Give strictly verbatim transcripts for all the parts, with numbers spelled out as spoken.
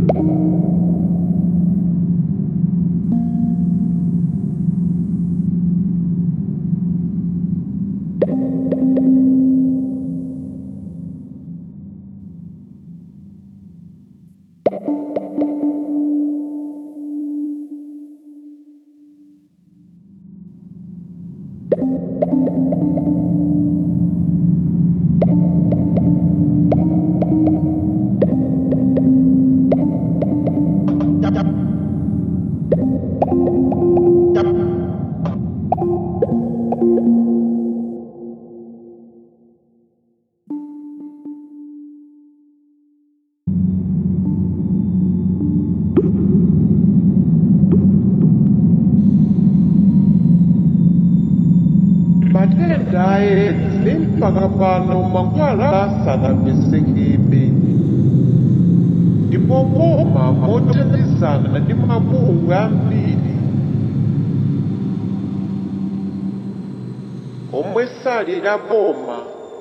Matenda mpaka pano mankhwala sanapezekebe ndipo boma mothandizana ndi mabungwe ambiri omwe sali la boma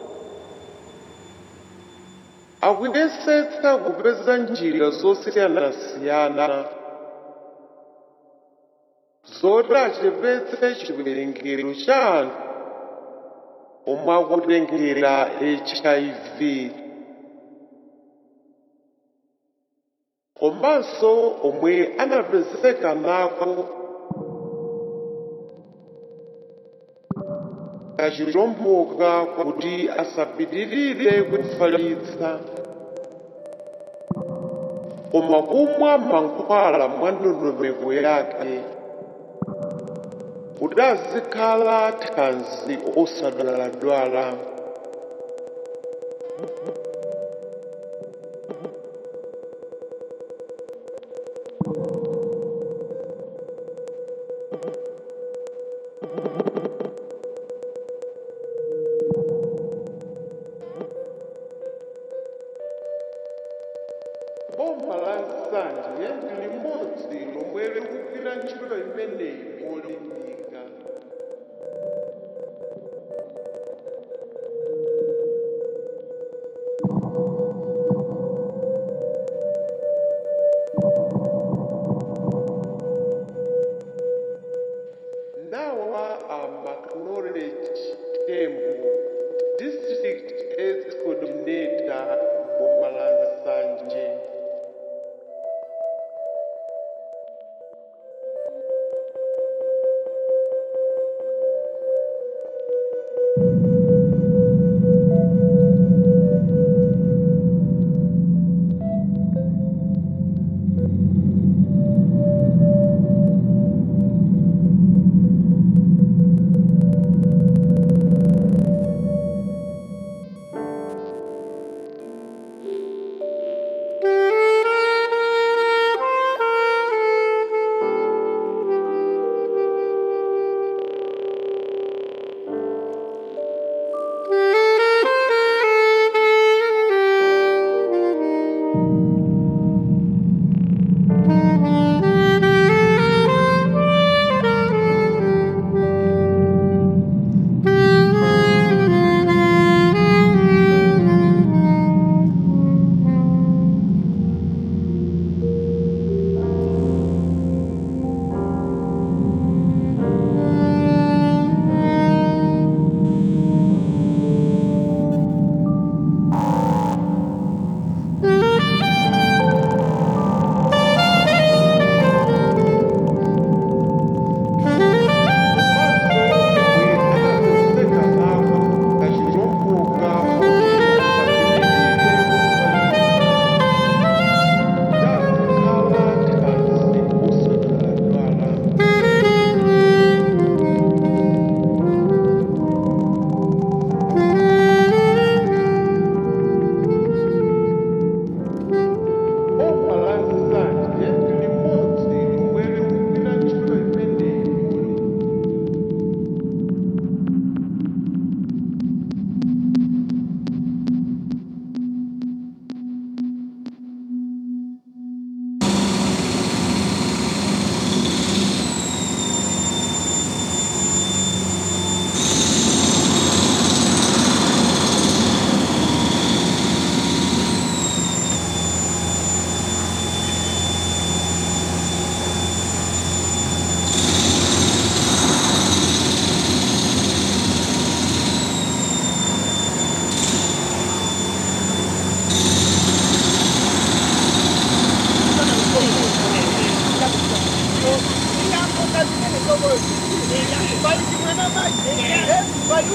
akuyesetsa kupeza njira zosiyanasiyana zoti achepetse chiwerengero cha anthu omwe akutengera H I V komanso omwe anapezeka nako kachilomboka kuti asapitirire kufalitsa koma kumwa mankhwala mwa ndondomeko yake kuti azikhala thanzi osadwaladwala. Boma la Nsanje ndi limodzi lomwe likugwira ntchito imeneyi molimbika. Nawa Amaknoret Tembo, District AIDS Coordinator, Boma la Nsanje.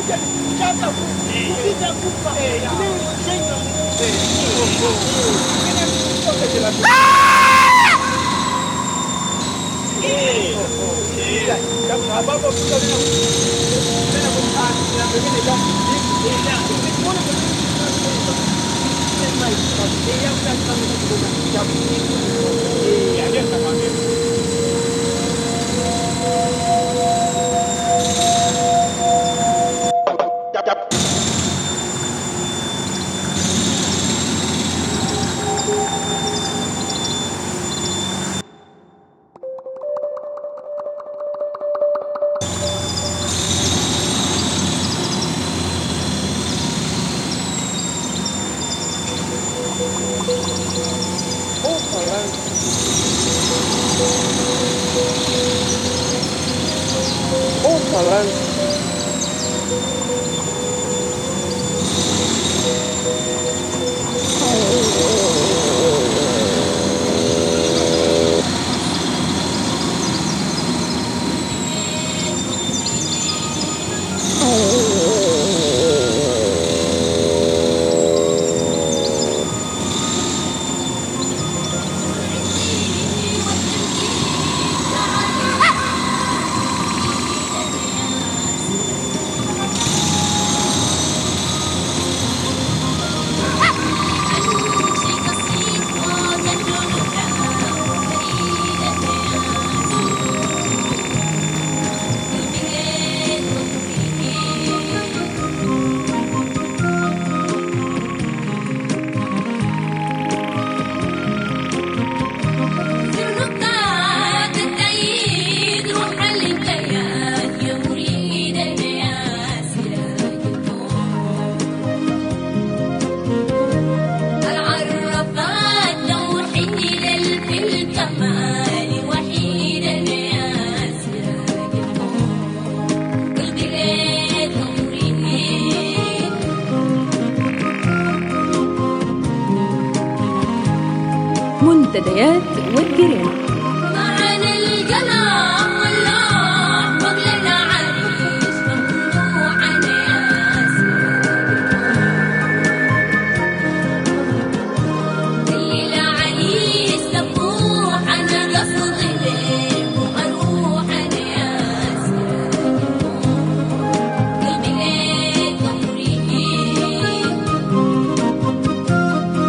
منتديات والجيران.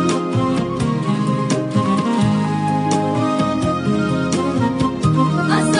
أصل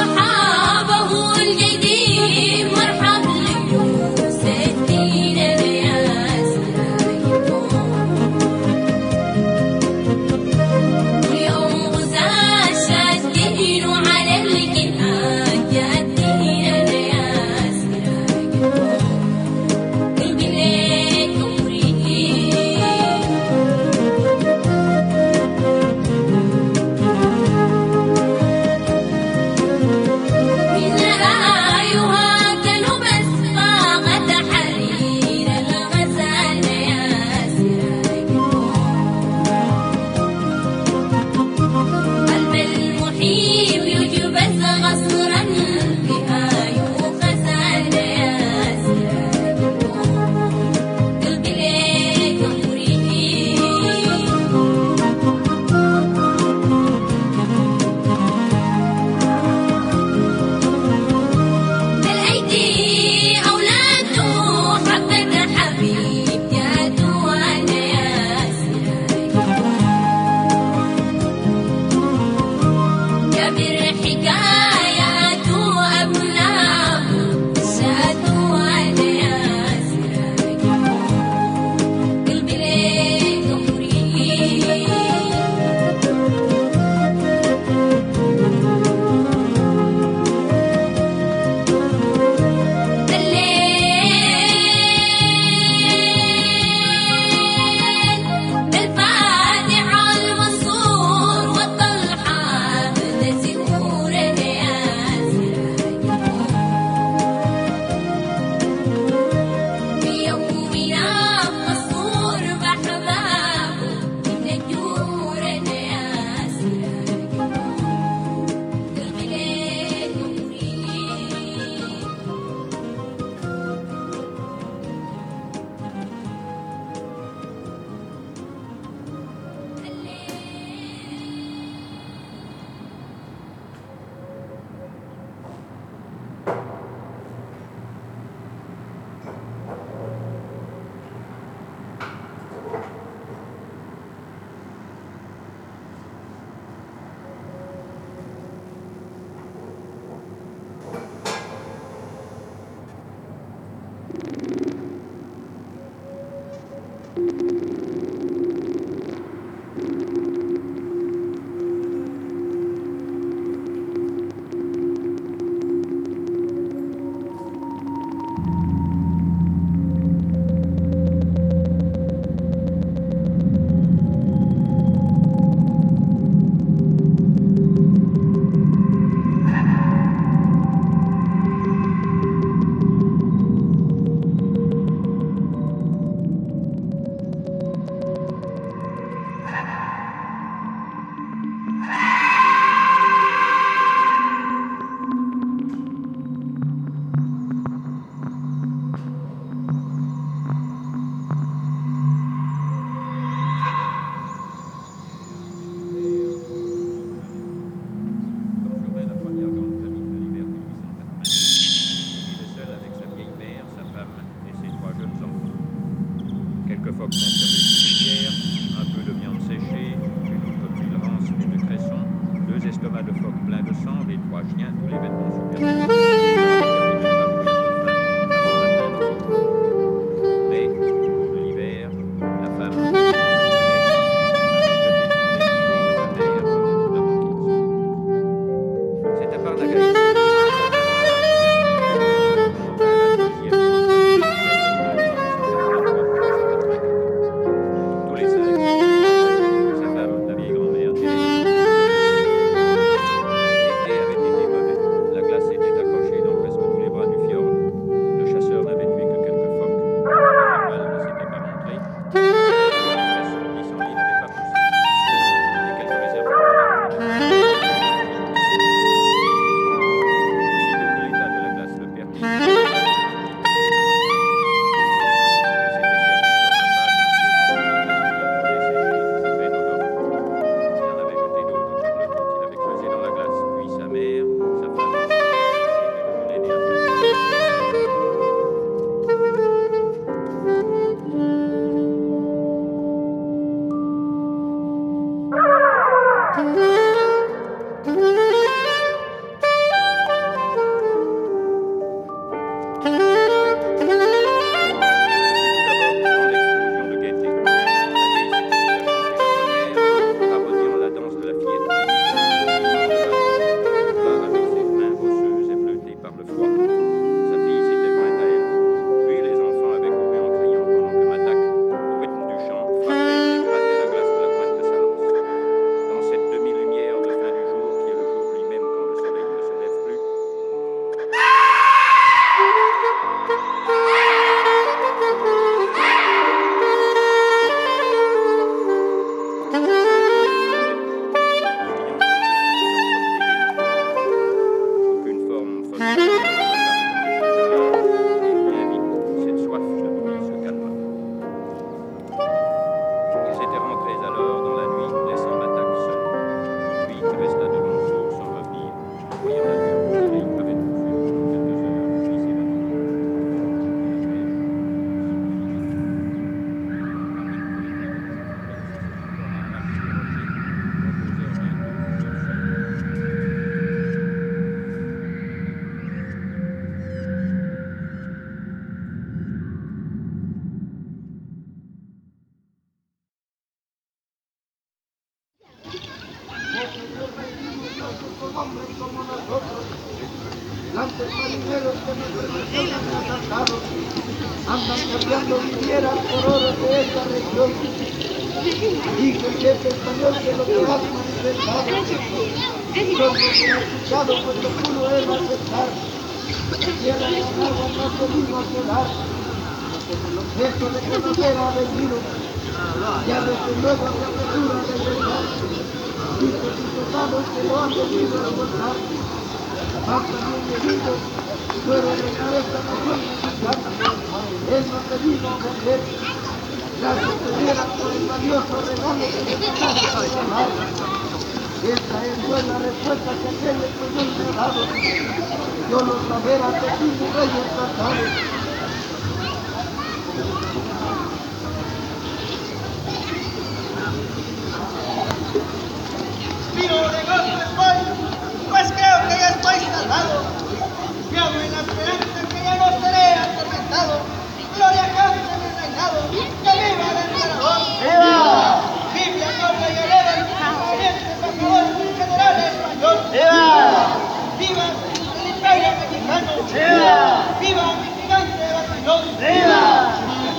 son hombres como nosotros. Grandes marineros que nuestros naciones han asaltado, andan cambiando vidrieras por oro de esta región. Dice el jefe español que lo que has manifestado son los que ha escuchado cuando pudo él aceptar. La tierra y el agua no se vino a quedar. Eso de conocer ha venido, ya desde luego se apresura a regresar. Dice sus soldados que lo han venido a encontrar. Más también venidos, fuera de esta nación mexicana. Él no te vino a vender. Gracias te dieran por el valioso regalo que te mandaste a regalar. Esta es buena respuesta que aquel español me ha dado. Yo lo saber ante ti, mi rey encantado. Tiro de gozo estoy, pues creo que ya estoy salvado. Confiado en la esperanza que ya no seré atormentado. Gloria cante mi reinado, que viva el emperador. ¡Viva! Biblia, noble guerrero, valiente embajador, general español. ¡Viva! ¡Viva el imperio mexicano! ¡Viva! ¡Viva mi gigante batallón! ¡Viva!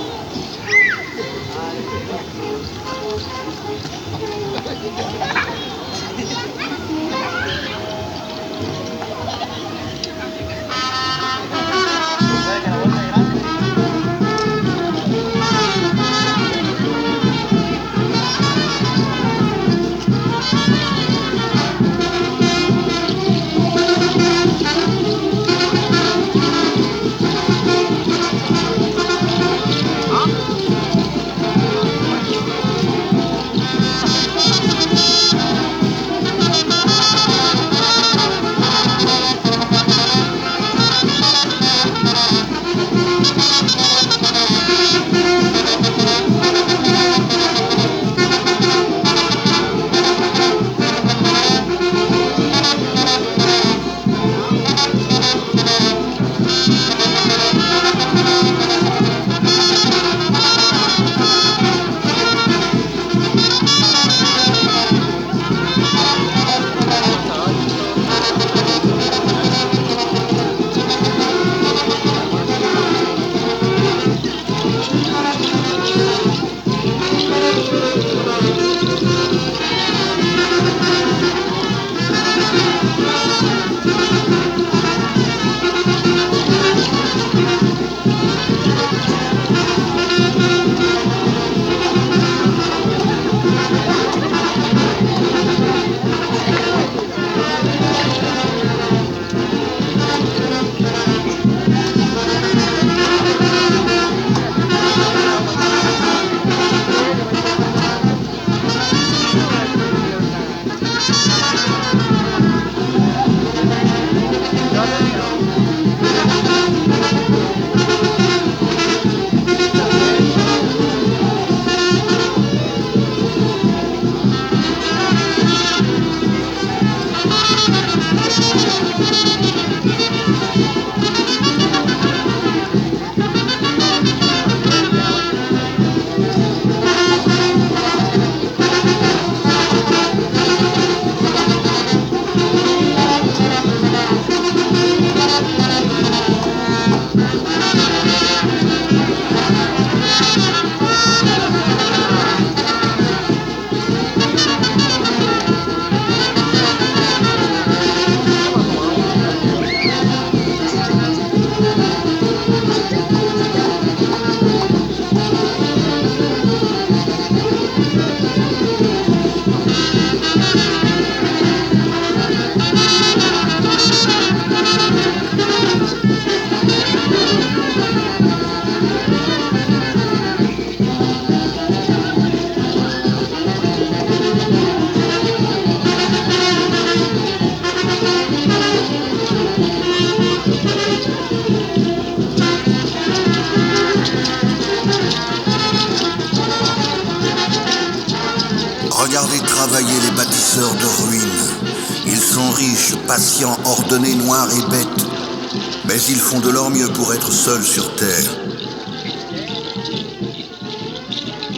Regardez travailler les bâtisseurs de ruines. Ils sont riches, patients, ordonnés, noirs et bêtes. Mais ils font de leur mieux pour être seuls sur terre.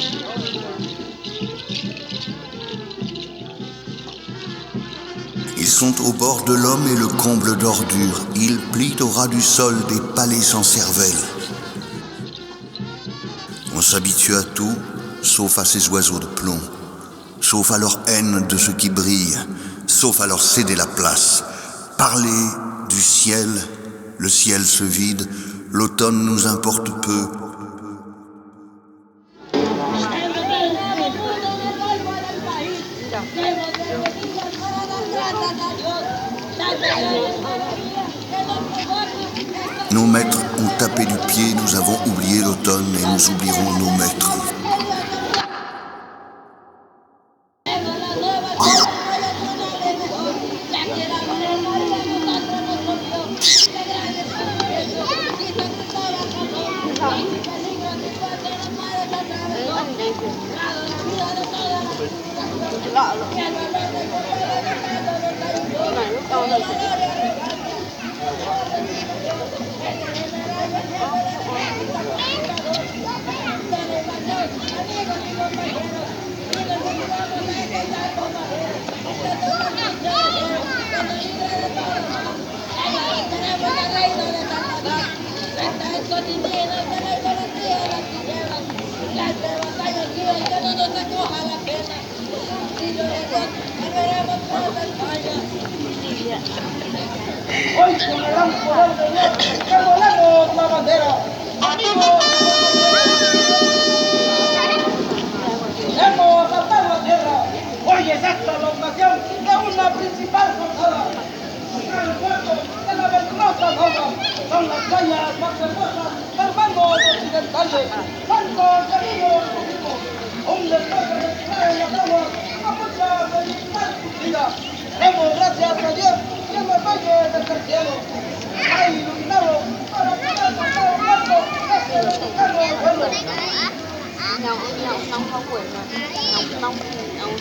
Ils sont au bord de l'homme et le comble d'ordure. Ils plient au ras du sol des palais sans cervelle. On s'habitue à tout, sauf à ces oiseaux de plomb, sauf à leur haine de ce qui brille, sauf à leur céder la place. Parler du ciel, le ciel se vide, l'automne nous importe peu. Nos maîtres ont tapé du pied, nous avons oublié l'automne et nous oublierons nos maîtres. Hoy con el gran poder de Dios, revolvemos la bandera. Amigos, hemos asaltado la tierra. Hoy es esta la ocasión de una principal jornada. Contra el puerto de la venenosa zona son las playas más hermosas del mando occidentales. Cuántos amigos tuvimos, un despacho de tirar en las aguas a mucha felicidad vida. Demos gracias a Dios que en los valles del cielo ha iluminado para poder pasar un barco hacia el mexicano pueblo. Nóng, nóng, nóng không quên mà. Nóng, nóng, nóng.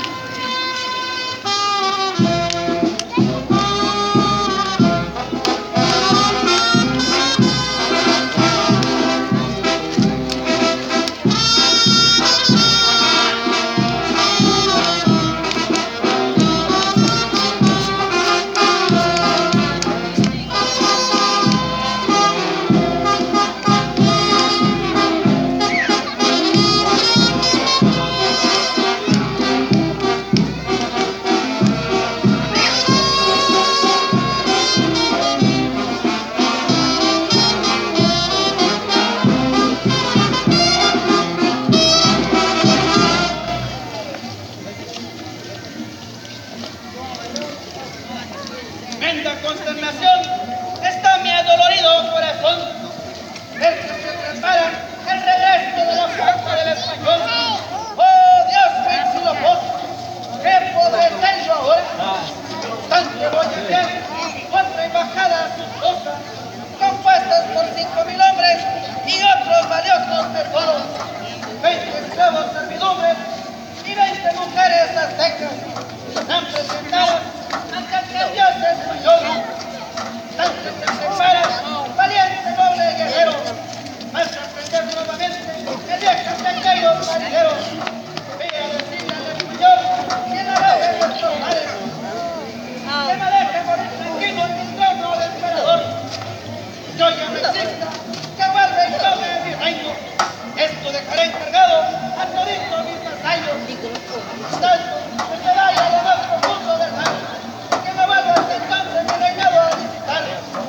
Tremenda consternación está mi adolorido corazón. Ver que se prepara el regreso de la fuerza del español. ¡Oh, Dios venciloso! ¿Qué podré ser yo ahora? Tanto voy a enviar otra embajada asustosa, compuestas por cinco mil hombres y otros valiosos tesoros, veinte esclavos servidumbres y veinte mujeres aztecas. Están presentadas ante el Dios español. Tanto que se prepara, valiente, noble guerrero, vas a aprender nuevamente el viejo pequeño marinero. Ve a decirle al español que no deje nuestros mares, que no deje morir tranquilo en el trono del emperador. Yo ya me exista, que vuelva y tome mi reino. Esto dejaré encargado a toditos mis vasallos. Tanto que se vaya a lo más profundo del mar, que me vuelva hasta entonces mi reinado a visitar.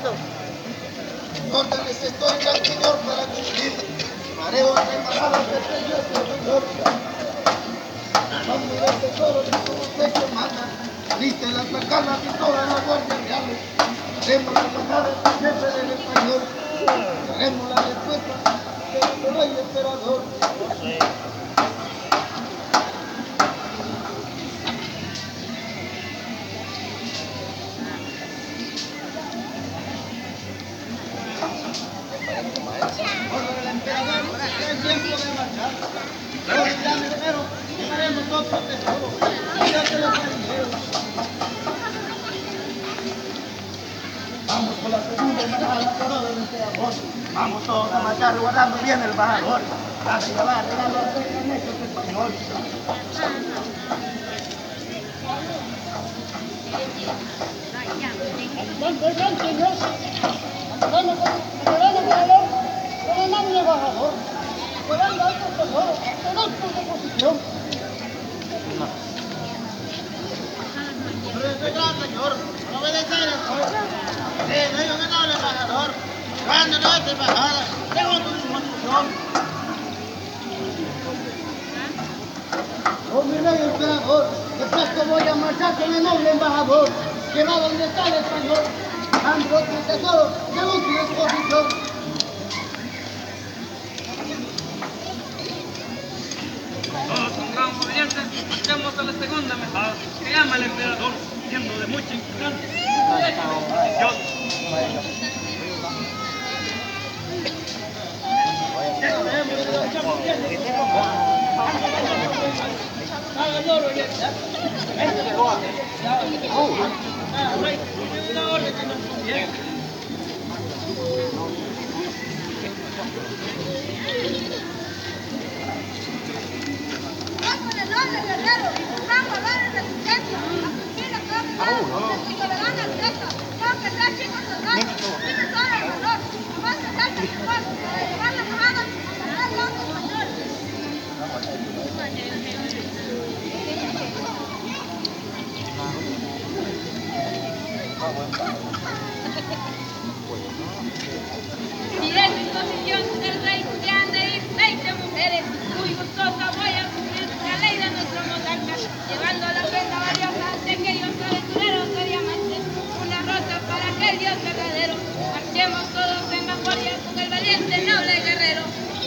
Órdenes estoy ya, Señor, para cumplir. Haré otra embajada ante el Dios Señor. Mande los tesoros y como usted que manda. Liste las bacanas y todas las guardias reales. Haremos la embajada al jefe del español. Haremos la respuesta del rey emperador. Orden del emperador, es tiempo de marchar. Pero llame primero, llevaremos otro tesoro. Fíjate los marineros. Vamos con la segunda embajada, todo del emperador. Vamos todos a marchar guardando bien el bajador. Para llevar regalo al rey en hechos español. actos de oposición. Gran señor, al obedecer el juez, sí, soy un honorable embajador, grande nuestra embajada, segundo su instrucción. Oh, mi rey emperador, de presto voy a marchar con el noble embajador, que va donde está el español, dando otro tesoro, según su disposición. Todos con gran obediencia, marchemos a la segunda embajada, que llama el emperador, siendo de mucha importancia. Con el noble guerrero, gran valor y resistencia, argentino que ha brillado, y soberana derecha, aunque sea chico soldado, tiene todo el valor, jamás se salta el esfuerzo, para llevar la embajada hasta el gran lado español. Si es disposición del rey que han de ir veinte mujeres, muy gustosa voy a cumplir la ley de nuestro monarca, llevando la prenda valiosa de aquellos aventureros de diamantes, una rosa para aquel dios verdadero. Marchemos todos en vanguardia con el valiente noble guerrero.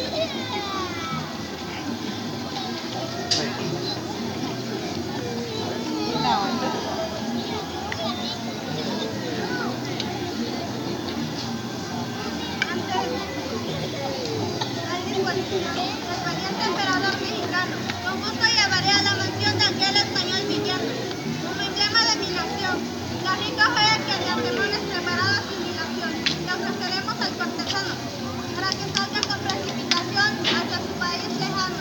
El valiente emperador mexicano, con gusto llevaré a la mansión de aquel español viviendo, como emblema de mi nación, la rica joya que de antemano es preparada sin dilación, le ofreceremos al cortesano, para que salga con precipitación hacia su país lejano.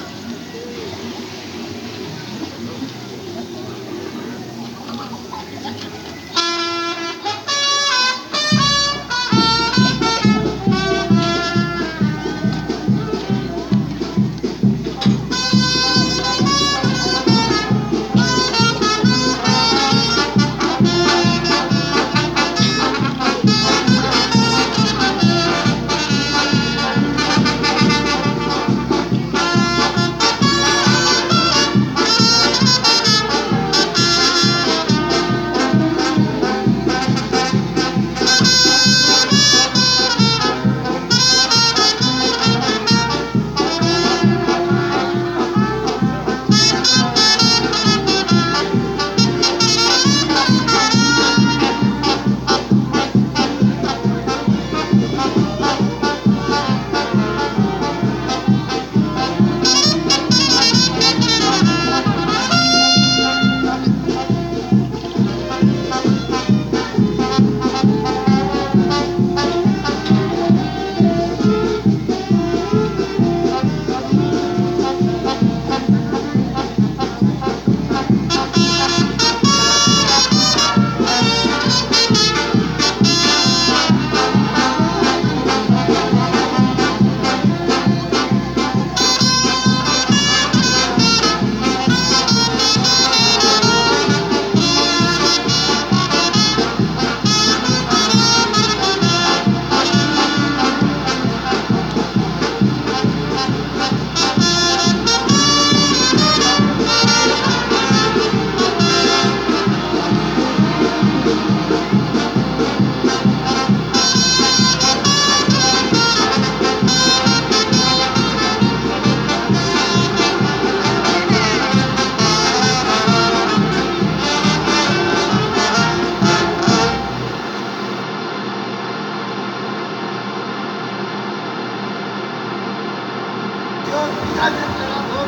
Gran emperador,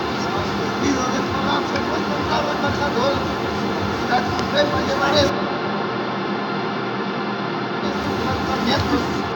vestido de fragancia fue encontrado embajador, la suprema llevaremos sus tratamientos